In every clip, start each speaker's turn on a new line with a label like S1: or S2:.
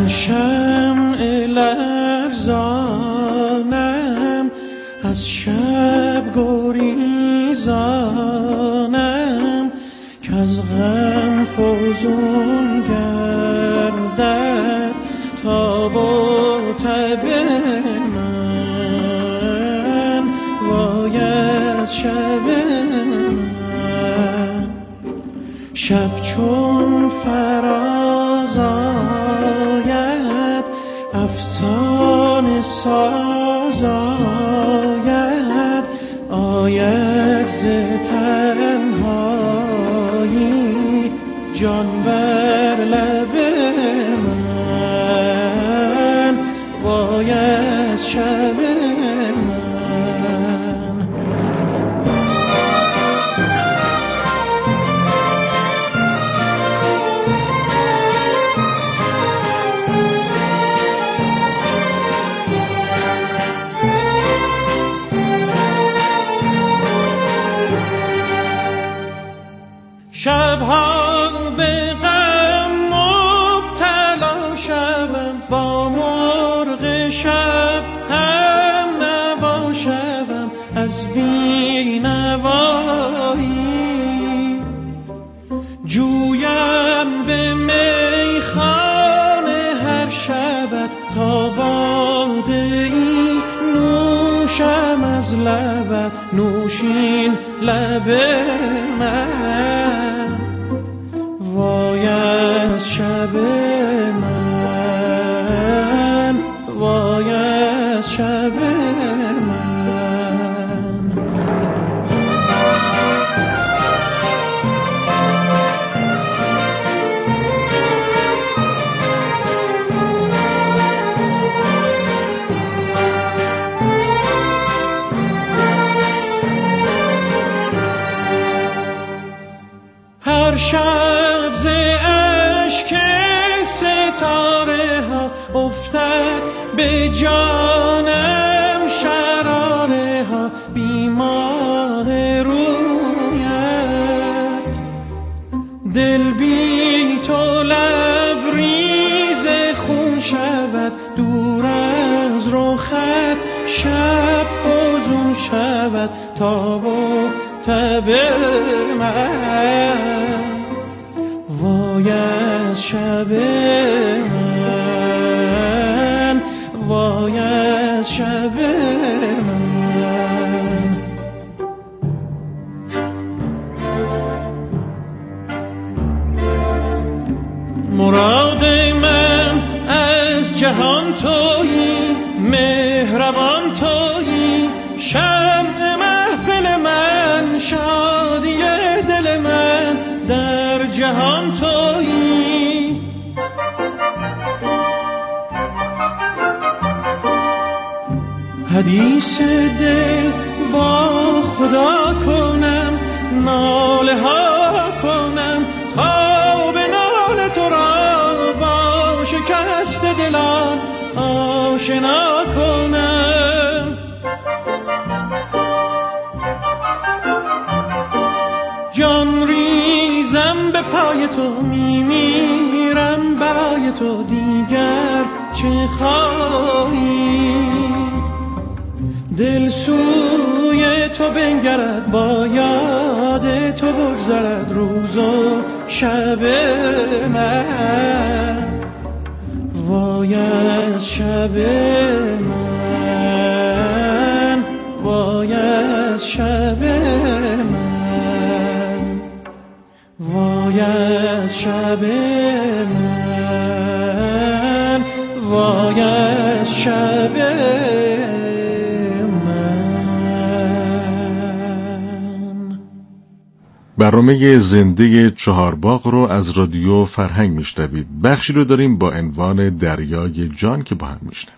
S1: من شمع لرزانم، از شب گریزانم، که از غم فزون گردد تاب و تب من. وای از شب من، شب چون فراز آید، افسانه ساز آید، آید ز تنهایی جان بر لب من. وای از شب من. شبها به غم مبتلا شوم، با مرغ شب هم نوا شوم از بی نوایی. جویم به میخانه هر شبت تا باده ای نوشم از لبت، نوشین لب من. وای از شب من، وای از شب من. هر شب ز اشک ستاره ها افتد به جانم شراره ها، بیمار رویت. دل بی تو لبریز خون شود، دور از رخت شب فزون شود تاب و تب من. وای از شب من، وای از شب من. مراد من از جهان تویی، مهربان تویی، شمع محفل من، شادی دل من، در جهان تویی. حدیث دل با خدا کنم، ناله ها کنم تا به ناله تو را با شکست دلان آشنا کنم. جان ریزم به پای تو، میمیرم برای تو، دیگر چه خواهی؟ دل سوی تو بنگرد، با یاد تو بگذرد روز و شب من. وای از شب من، وای از شب من، وای از شب من، وای از شب من.
S2: برنامه زنده چهارباغ رو از رادیو فرهنگ میشنوید. بخشی رو داریم با عنوان دریای جان که با هم میشنوید.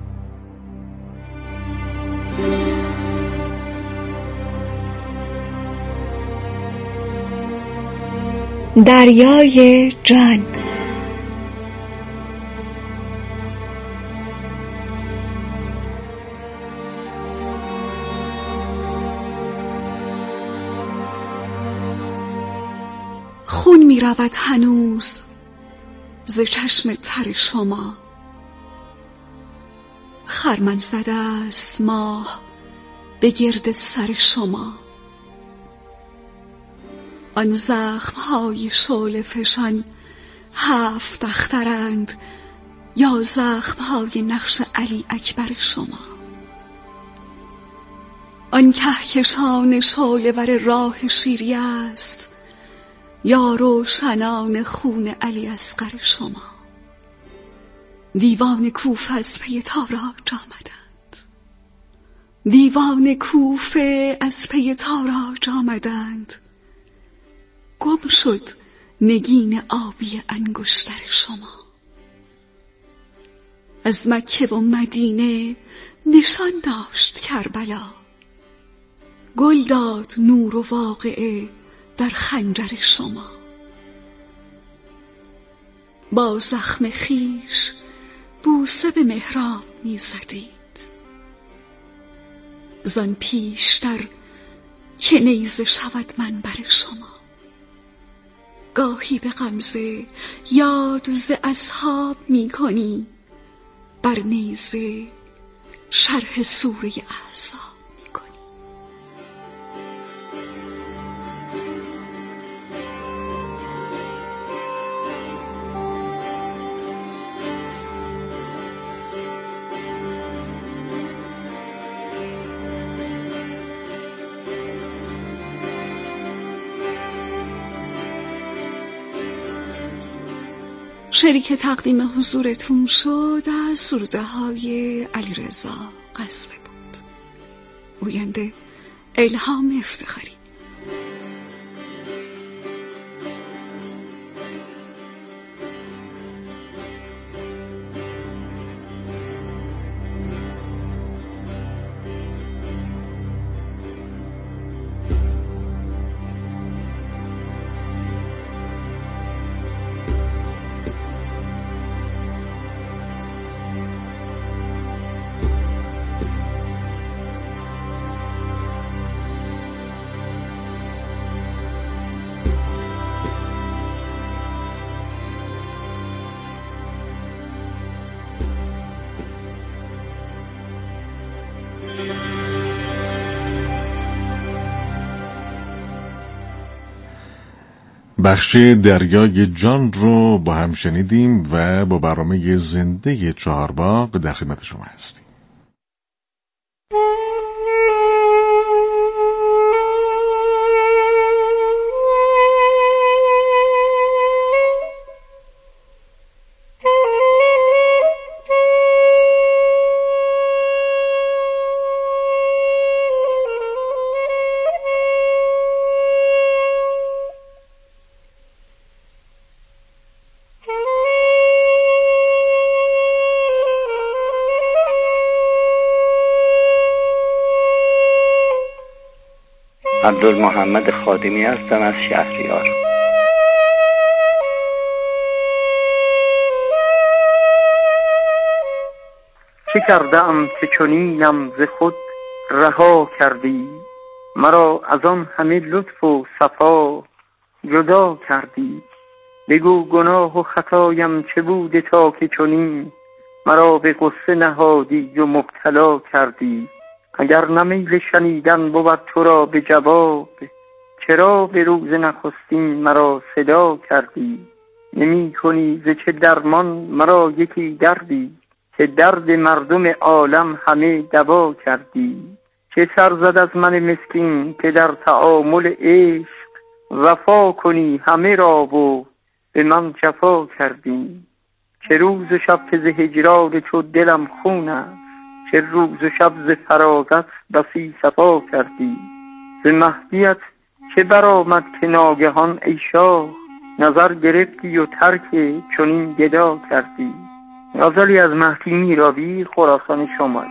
S3: دریای جان. خون می رود هنوز ز چشم تر شما. خرمن زده است ماه به گرد سر شما. آن زخم‌های شعله فشان 7 اخترند یا زخم‌های نقش علی اکبر شما. آن کهکشان شعله ور راه شیری است یا روشنان خون علی اصغر شما. دیوان کوفه از پی تاراج آمدند، دیوان کوفه از پی تاراج آمدند. گم شد نگین آبی انگشتر شما. از مکه و مدینه نشان داشت کربلا، گل داد نور و واقعه در خنجر شما. با زخم خیش بوسه به محراب می زدید، زان پیشتر که نیزه شود منبر شما. گاهی به غمزه یاد ز اصحاب می کنی، بر نیزه شرح سوره احزاب می کنی. شعری که تقدیم حضورتون شد از سروده های علیرضا قصبه بود. گوینده الهام افتخاری.
S2: بخش دریای جان رو با هم شنیدیم و با برنامه زنده چهارباغ در خدمت شما هستیم.
S4: عبدالمحمد خادمی هستم از شهریار.
S5: چه کردم که چنینم ز خود رها کردی؟ مرا از آن همه لطف و صفا جدا کردی. بگو گناه و خطایم چه بوده تا که چنین مرا به غصه نهادی و مبتلا کردی. اگر نمیل شنیدن بود تو را به جواب، چرا به روز نخستین مرا صدا کردی؟ نمی کنی ز چه درمان مرا یکی دردی، که درد مردم عالم همه دوا کردی. چه سر زد از من مسکین که در تعامل عشق وفا کنی همه را و به من جفا کردی. چه روز و شب که ز هجران تو دلم خون است، چه روز و شب ز فراغت بسی صفا کردی. ز مهدیت چه برآمد که ناگهان ای شاه، نظر گرفتی و ترک چنین گدا کردی. غزلی از مهدی میرابی، خراسان شمالی.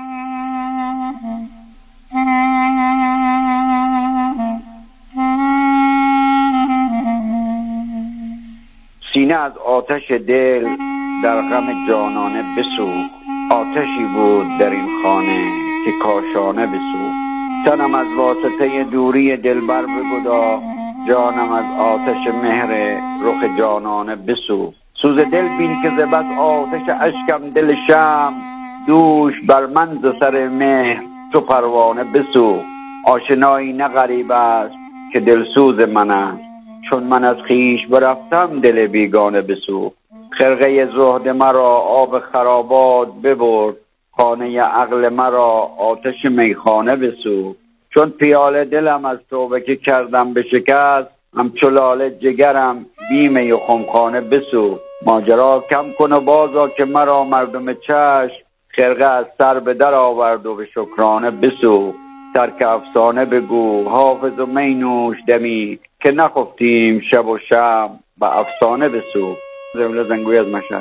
S6: سینه از آتش دل در غم جانانه بسوخت، آتشی بود در این خانه که کاشانه بسوخت. تنم از واسطه دوری دلبر بگداخت، جانم از آتش مهر رخ جانانه بسوخت. سوز دل بین که ز بس آتش اشکم دل شمع دوش بر من ز سر مهر چو پروانه بسوخت. آشنایی نه غریب است که دلسوز من است، چون من از خویش برفتم دل بیگانه بسوخت. خرقه زهد مرا آب خرابات ببرد، خانه عقل مرا آتش میخانه بسوخت. چون پیاله دلم از توبه که کردم به شکست، همچو لاله جگرم بی می و خمخانه بسوخت. ماجرا کم کن و بازا که مرا مردم چشم، خرقه از سر به در آورد و به شکرانه بسوخت. ترک افسانه بگو حافظ و می نوش دمی، که نخفتیم شب و شب به افسانه بسوخت. زمله زنگوی از مشهد.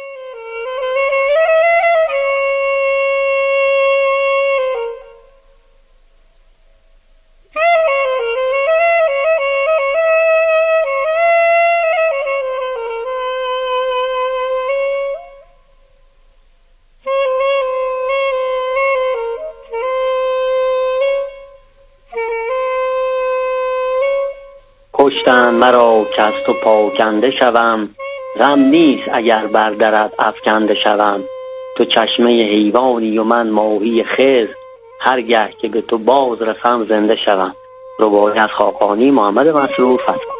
S7: کشتند مرا که از تو پاکنده شوم، غم نیست اگر بر درت افکنده شوم. تو چشمه حیوانی و من ماهی خضر، هرگه که به تو باز رسم زنده شوم. رباعی از خاقانی محمد مسرور فتح.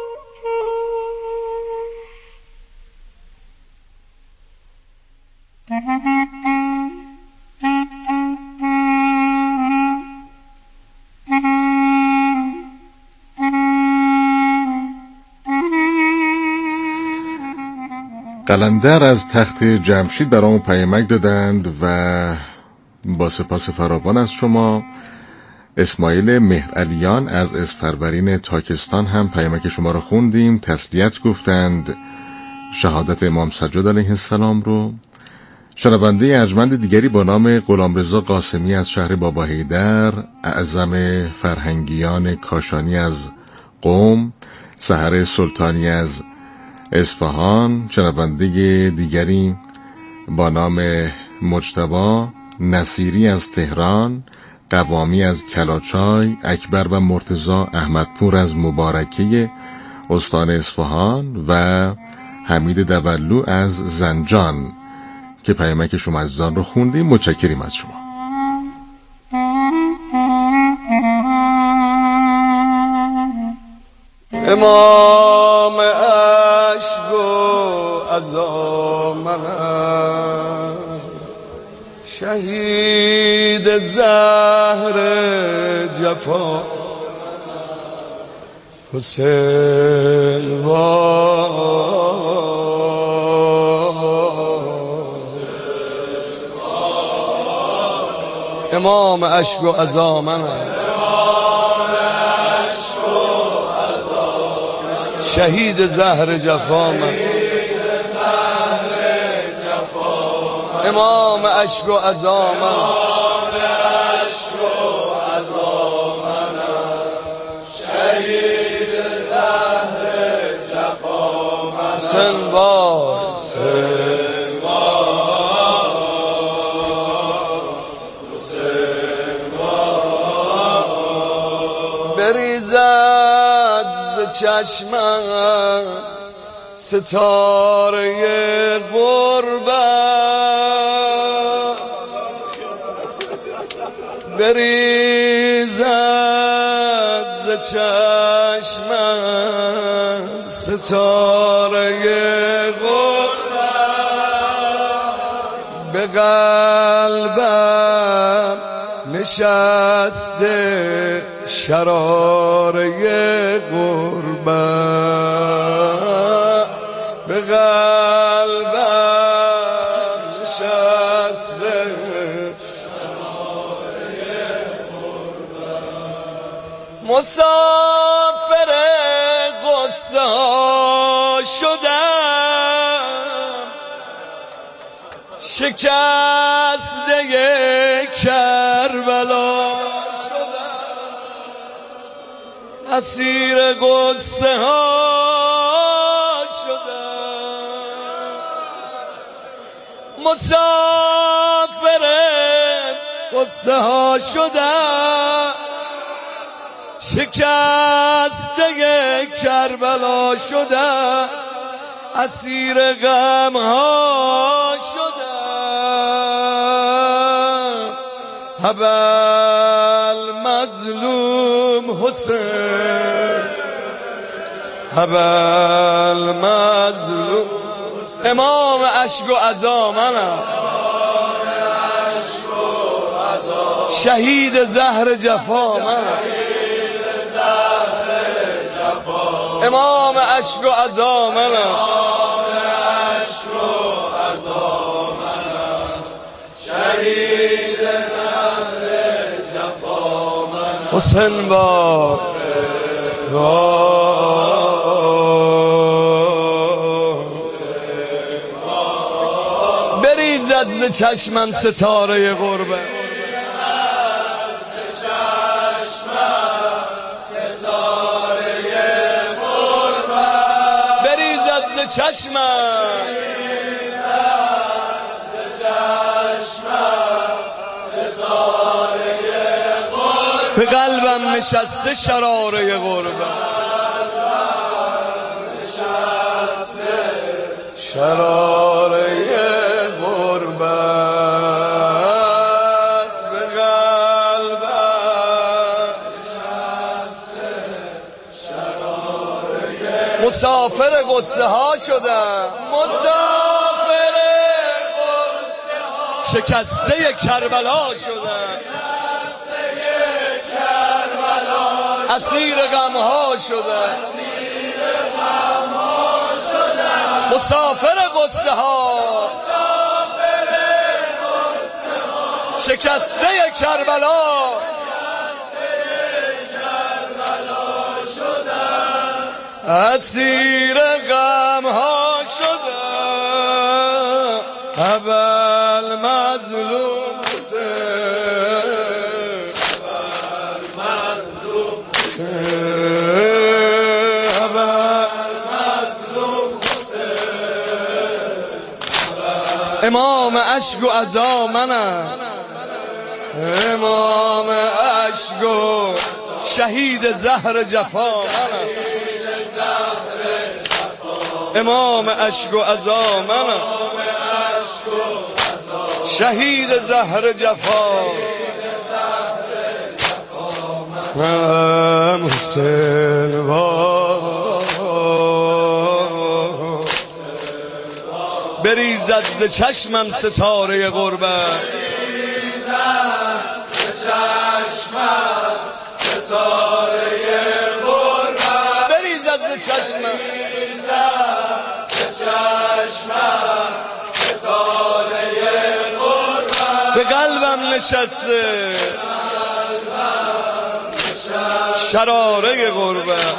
S2: قلندر از تخت جمشید برامون پیامک دادند و با سپاس فراوان از شما. اسماعیل مهرعلیان از اسفرورین تاکستان هم پیامک شما رو خوندیم، تسلیت گفتند شهادت امام سجاد علیه السلام رو. شنونده ارجمند دیگری با نام غلامرضا قاسمی از شهر باباحیدر، اعظم فرهنگیان کاشانی از قم، سحر سلطانی از اصفهان. شنونده دیگری با نام مجتبی نصیری از تهران، قوامی از کلاچای، اکبر و مرتضی احمدپور از مبارکه استان اصفهان و حمید دولو از زنجان که پیامک شما عزیزان رو خوندیم. متشکریم از شما.
S8: امام عشق و عزا منم، شهید زهر جفا حسین امام عشق و عزا منم، شهید زهر جفا من، امام عشق و عزا من، شهید زهر جفا من، سنوار بریزد ز چشمم ستاره غربت، بریزد ز چشمم ستاره غربت، به قلبم نشسته شراره غربت، به قلبم نشسته شراره غربت، مسافر قصه ها شدم، شکسته کربلا اسیر قصه ها شدم، مسافر قصه ها شدم، شکسته کربلا شدم، اسیر غم ها شدم هبل مظلوم حسین هبل مظلوم امام اشک و عزا منم شهید زهر جفا منم امام اشک و عزا منم شهید زهر جفا منم حسین با بریزد ز چشمم ستاره غربت چشمم به قلبم نشسته شراره غربت شراره غربت به قلبم نشسته شراره مسافر قصه ها شدم مسافر قصه ها شکسته کربلا شدم اسیر غم ها شدم مسافر قصه ها شکسته کربلا اسیر غم ها شدم هبل مظلوم امام اشک و عزا منم امام اشک و شهید زهر جفا منم امام اشک و عزا منم شهید زهر جفا من حسین بریزد ز چشمم ستاره غربت بریزد ز چشمم به قلبم نشسته شراره غربت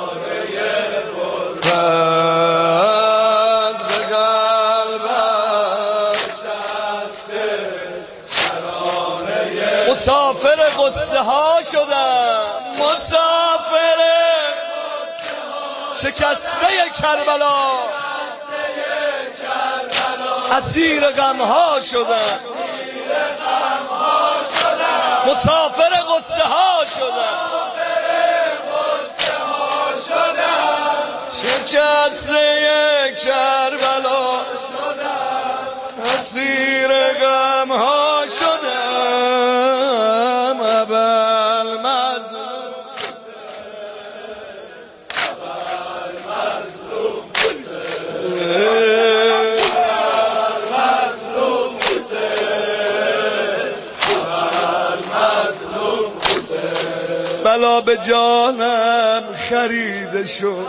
S8: مسافر قصه ها شدم مسافر شکسته کربلا اسیر غم ها شدم مسافر قصه ها شدم شکسته کربلا اسیر غم ها شدم هبل مظلوم بلا به جانم خریده شد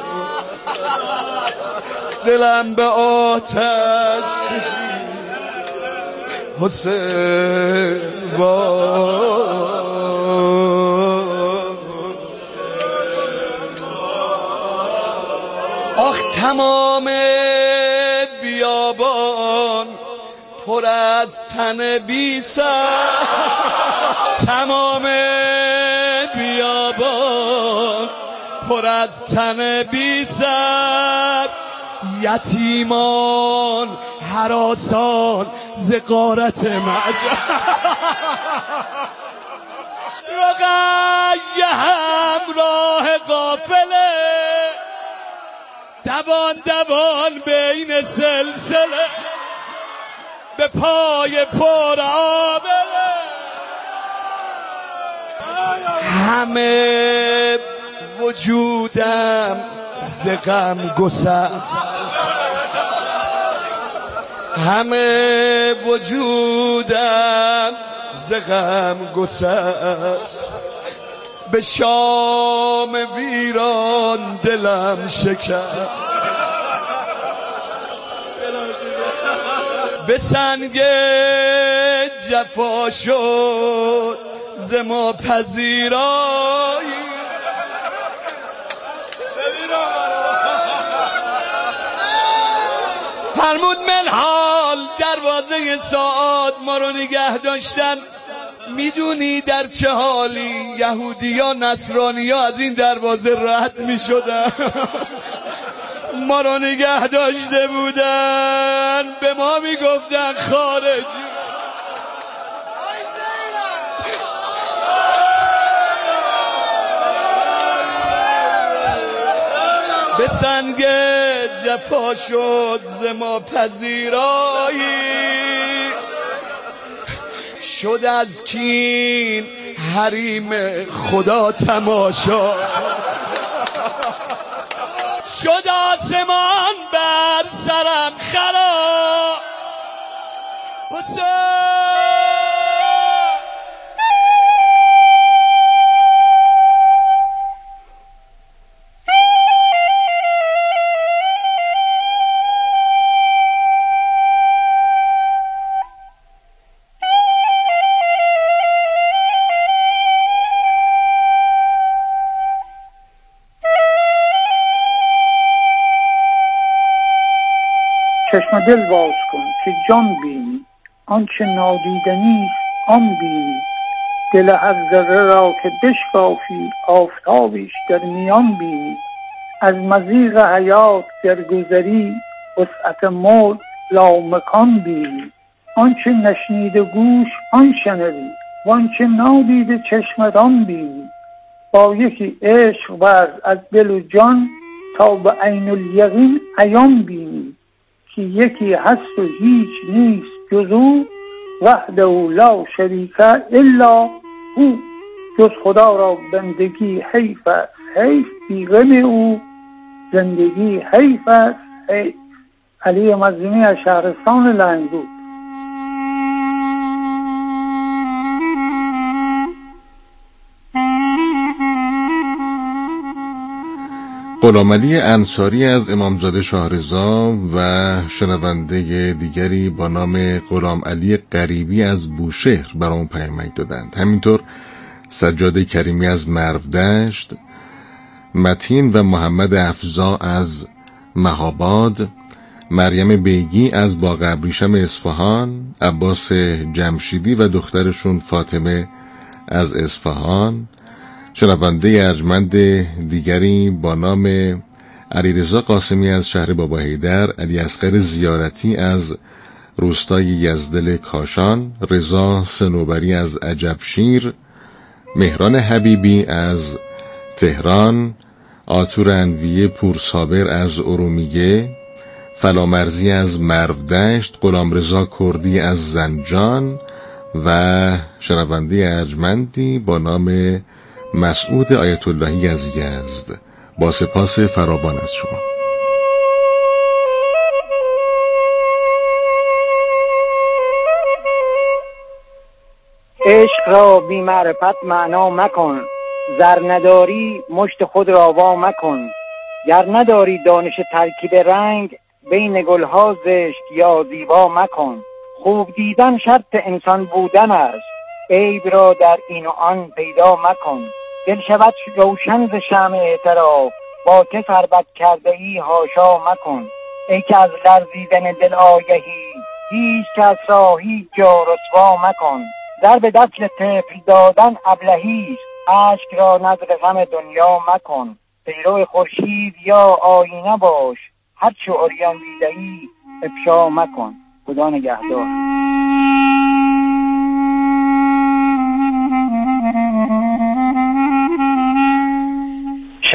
S8: دلم به آتش کشید حسین آخ تمام بیابان پر از تن بی سر تمام بیابان پر از تن بی سر یتیمان هراسان ز غارت معجر رقیه همراه قافله دوان بین سلسله به پای پر آبله همه وجودم ز غم گسست همه وجودم ز غم گسست به شام ویران دلم شکست به سنگ جفا شد ز ما پذیرایی فرمود منحال دروازه ساعات ما رو نگه داشتن. میدونی در چه حالی یهودی ها نصرانی ها از این دروازه رد می شدن ما رو نگه داشته بودن به ما می گفتن خارجی به سنگ جفا شد ز ما پذیرایی شد از کین حریم خدا تماشا شد آسمان بر سرم خراب
S5: چشم دل باز کن که جان بینی، آنچه نادیدنی است آن بینی. دل هر ذره را که بشکافی آفتابیش در میان بینی. از مضیق حیات گر گذری وسعت ملک لامکان بینی. آنچه نشنیده گوش آن شنوی وانچه نادیده چشمت آن بینی. با یکی عشق ورز از دل و جان تا به عین الیقین عیان بینی. که یکی هست و هیچ نیست جز او وحده لا شریک الا او. جز خدا را بندگی حیف است حیف بی غم او زندگی حیف است حیف. علی مظلومی از شهرستان لنگرود.
S2: غلامعلی انصاری از امامزاده شاهرضا و شنونده دیگری با نام غلامعلی غریبی از بوشهر برامون پیامک دادند. همینطور سجاد کریمی از مرودشت، متین و محمد افزا از مهاباد، مریم بیگی از باغ ابریشم اصفهان، عباس جمشیدی و دخترشون فاطمه از اصفهان، شنونده ارجمند دیگری با نام علیرضا قاسمی از شهر بابا حیدر، علی اصغر زیارتی از روستای یزدل کاشان، رضا صنوبری از عجبشیر، مهران حبیبی از تهران، آتور انویه پورصابر از ارومیه، فلامرزی از مرودشت، غلامرضا کردی از زنجان و شنونده ارجمندی با نام مسعود آیت اللهی از یزد. با سپاس فراوان از شما.
S9: عشق را بی معرفت معنا مکن، زر نداری مشت خود را وا مکن. گر نداری دانش ترکیب رنگ، بین گلها زشت یا زیبا مکن. خوب دیدن شرط انسان بودن است، عیب را در این و آن پیدا مکن. دل شود روشن ز شمع اعتراف، با که فربد کرده ای حاشا مکن. ای که از لرزیدن دل آگهی، هیچ کس را هیچ جا رسوا مکن. در به دست طفل دادن ابلهی است، اشک را نذر غم دنیا مکن. پیرو خورشید یا آینه باش، هر چه عریان دیده‌ای افشا مکن. خدا نگهدار.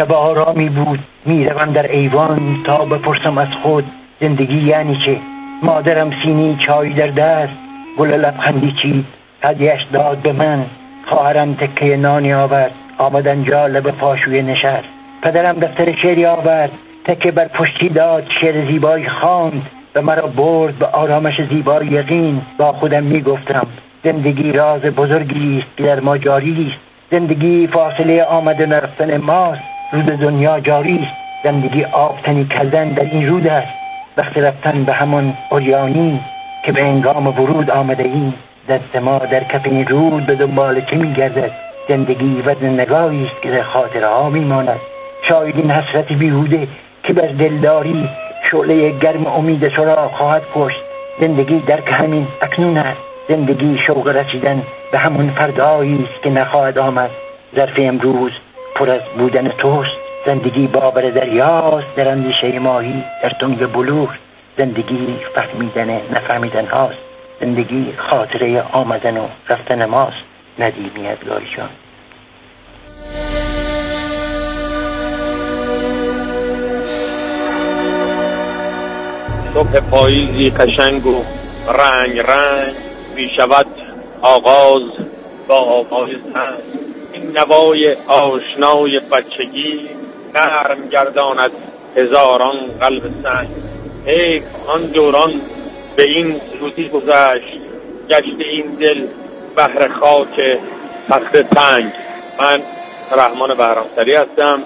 S9: شب آرامی بود میروم در ایوان تا بپرسم از خود زندگی یعنی چه. مادرم سینی چای در دست گل لبخندی چید هدیه‌اش داد به من. خواهرم تکه نانی آورد آمد آنجا لب پاشویه نشست. پدرم دفتر شعری آورد تکه بر پشتی داد شعر زیبایی خواند و مرا برد به آرامش زیبای یقین. با خودم میگفتم زندگی راز بزرگی است که در ما جاری است. زندگی فاصله آمدن و رفتن ماست. رود دنیا جاری است. زندگی آبتنی کردن در این رود است. وقت رفتن به همان اوریانی که به انگام ورود آمده ایم. دست ما در کف این رود به دنبال چه میگردد؟ زندگی وزن نگاهی است که در خاطرها میماند. شاید این حسرت بیهوده که بر دلداری شعله گرم امید تو را خواهد کشت. زندگی درک همین اکنون است. زندگی شوق رسیدن به همون فردایی است که نخواهد آمد. ظرف امروز پر از بودن توست. زندگی باور دریاست در اندیشه ماهی در تنگ بلور. زندگی فهمیدن نفهمیدن هاست. زندگی خاطره آمدن و رفتن ماست. ندیمی از گاریشان.
S10: صبح پاییزی قشنگ و رنگ رنگ می شود آغاز با آواز سنگ. این نوای آشنای بچگی نرم گرداند هزاران قلب سنگ. حیف آن دوران به این زودی گذشت گشت این دل بهر خاک تخت تنگ. من رحمان بهرامسری هستم.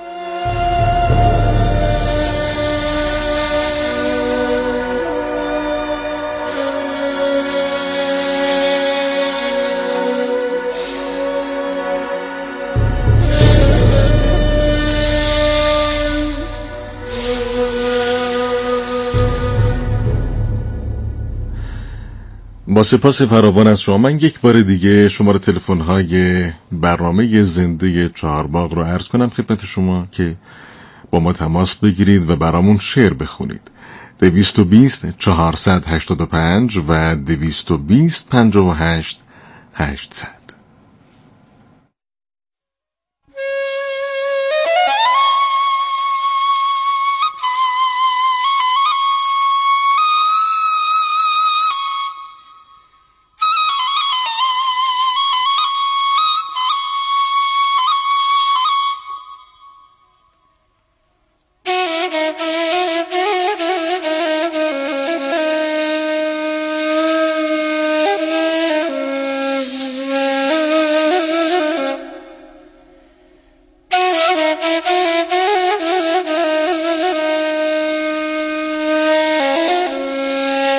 S2: با سپاس فراوان از شما، من یک بار دیگه شماره تلفن‌های برنامه زنده چهارباغ رو عرض کنم خدمت شما که با ما تماس بگیرید و برامون شعر بخونید. 220 485 و 220 58 800.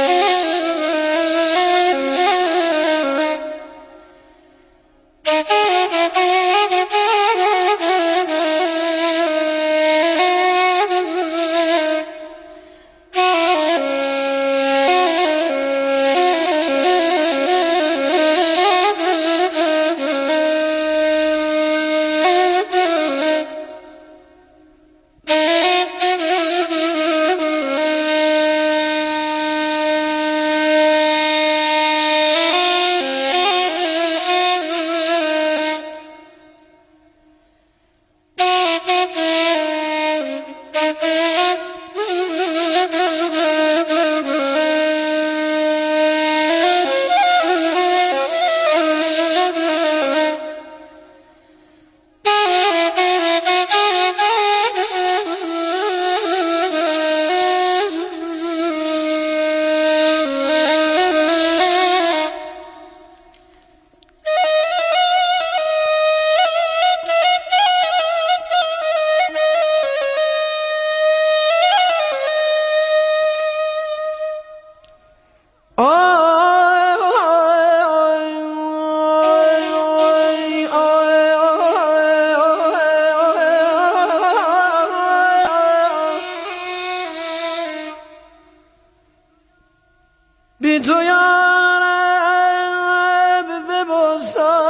S11: Mm-hmm.